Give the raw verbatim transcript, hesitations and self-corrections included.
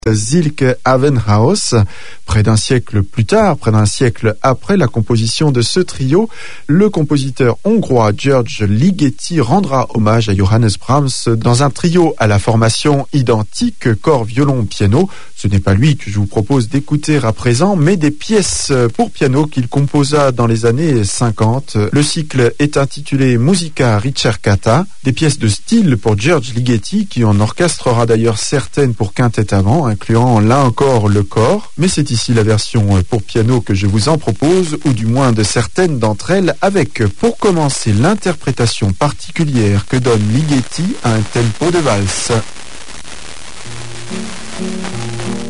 Silke Avenhaus. Près d'un siècle plus tard, près d'un siècle après la composition de ce trio, le compositeur hongrois György Ligeti rendra hommage à Johannes Brahms dans un trio à la formation identique, corps, violon, piano. Ce n'est pas lui que je vous propose d'écouter à présent, mais des pièces pour piano qu'il composa dans les années cinquante. Le cycle est intitulé Musica Ricercata, des pièces de style pour György Ligeti, qui en orchestrera d'ailleurs certaines pour quintette avant, incluant là encore le corps. Mais c'est ici la version pour piano que je vous en propose, ou du moins de certaines d'entre elles, avec pour commencer l'interprétation particulière que donne Ligeti à un tempo de valse. Thank you.